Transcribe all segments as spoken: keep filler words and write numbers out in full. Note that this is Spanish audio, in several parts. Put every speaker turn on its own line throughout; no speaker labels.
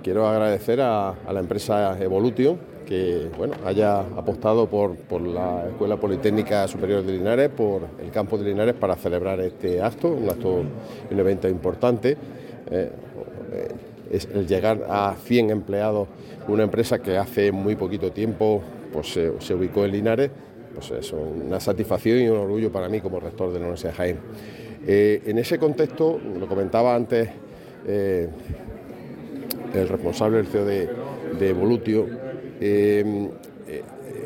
quiero agradecer a, a la empresa Evolutio que bueno, haya apostado por, por la Escuela Politécnica Superior de Linares, por el campo de Linares para celebrar este acto, un acto, un evento importante. Eh, es el llegar a cien empleados, una empresa que hace muy poquito tiempo pues, se, se ubicó en Linares, pues es una satisfacción y un orgullo para mí como rector de la Universidad de Jaén. Eh, en ese contexto, lo comentaba antes eh, el responsable del C E O de, de Evolutio, eh, eh,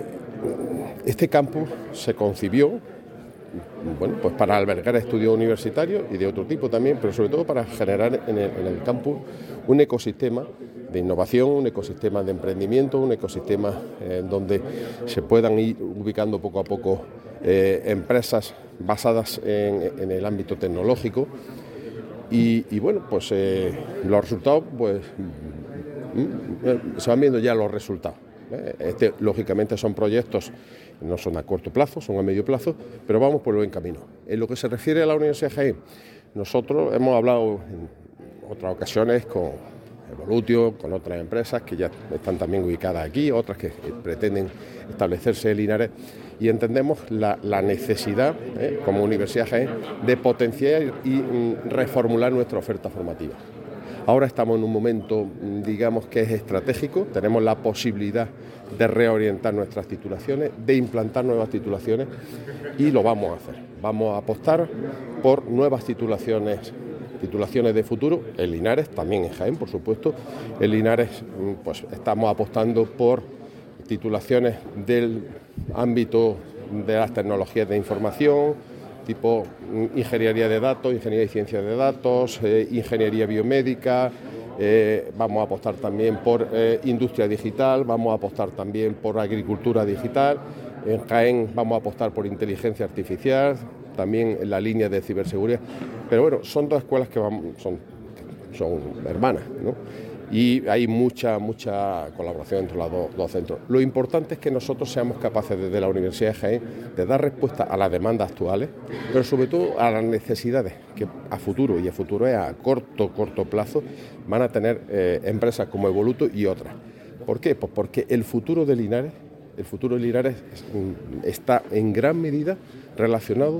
este campus se concibió bueno, pues para albergar estudios universitarios y de otro tipo también, pero sobre todo para generar en el, en el campus un ecosistema de innovación, un ecosistema de emprendimiento, un ecosistema en eh, donde se puedan ir ubicando poco a poco eh, empresas basadas en, en el ámbito tecnológico y, y bueno, pues eh, los resultados, pues se van viendo ya los resultados. Este, lógicamente son proyectos, no son a corto plazo, son a medio plazo, pero vamos por el buen camino. En lo que se refiere a la Universidad de Jaén, nosotros hemos hablado en otras ocasiones con Evolutio, con otras empresas que ya están también ubicadas aquí, otras que pretenden establecerse en Linares, y entendemos la, la necesidad, eh, como Universidad de Jaén, de potenciar y mm, reformular nuestra oferta formativa. Ahora estamos en un momento, digamos, que es estratégico, tenemos la posibilidad de reorientar nuestras titulaciones, de implantar nuevas titulaciones y lo vamos a hacer. Vamos a apostar por nuevas titulaciones, titulaciones de futuro, en Linares, también en Jaén, por supuesto. En Linares pues estamos apostando por titulaciones del ámbito de las tecnologías de información, tipo ingeniería de datos, ingeniería y ciencias de datos, eh, ingeniería biomédica, eh, vamos a apostar también por eh, industria digital, vamos a apostar también por agricultura digital, en Jaén vamos a apostar por inteligencia artificial, también en la línea de ciberseguridad, pero bueno, son dos escuelas que van, son, son hermanas, ¿no? Y hay mucha, mucha colaboración entre los dos, dos centros. Lo importante es que nosotros seamos capaces desde la Universidad de Jaén de dar respuesta a las demandas actuales, pero sobre todo a las necesidades que a futuro, y a futuro es a corto, corto plazo, van a tener eh, empresas como Evolutio y otras. ¿Por qué? Pues porque el futuro de Linares, el futuro de Linares está en gran medida relacionado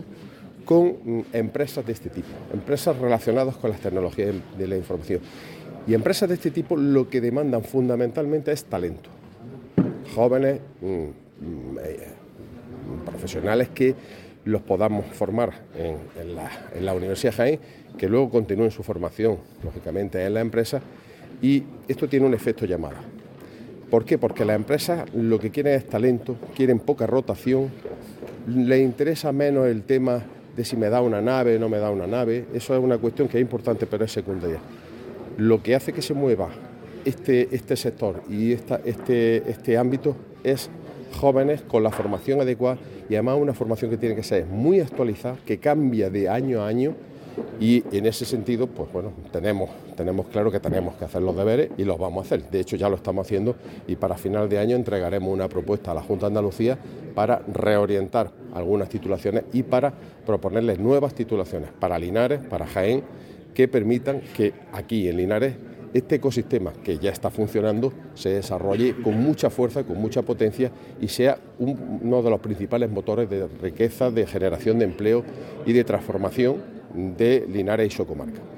con empresas de este tipo, empresas relacionadas con las tecnologías de la información. Y empresas de este tipo lo que demandan fundamentalmente es talento. Jóvenes, mmm, eh, profesionales que los podamos formar en, en, la, en la Universidad de Jaén, que luego continúen su formación, lógicamente, en la empresa. Y esto tiene un efecto llamada. ¿Por qué? Porque las empresas lo que quieren es talento, quieren poca rotación, les interesa menos el tema de si me da una nave o no me da una nave. Eso es una cuestión que es importante, pero es secundaria. Lo que hace que se mueva este, este sector y esta, este, este ámbito es jóvenes con la formación adecuada y además una formación que tiene que ser muy actualizada, que cambia de año a año y en ese sentido, pues bueno, tenemos, tenemos claro que tenemos que hacer los deberes y los vamos a hacer. De hecho, ya lo estamos haciendo y para final de año entregaremos una propuesta a la Junta de Andalucía para reorientar algunas titulaciones y para proponerles nuevas titulaciones para Linares, para Jaén, que permitan que aquí en Linares este ecosistema que ya está funcionando se desarrolle con mucha fuerza, con mucha potencia y sea un, uno de los principales motores de riqueza, de generación de empleo y de transformación de Linares y su comarca.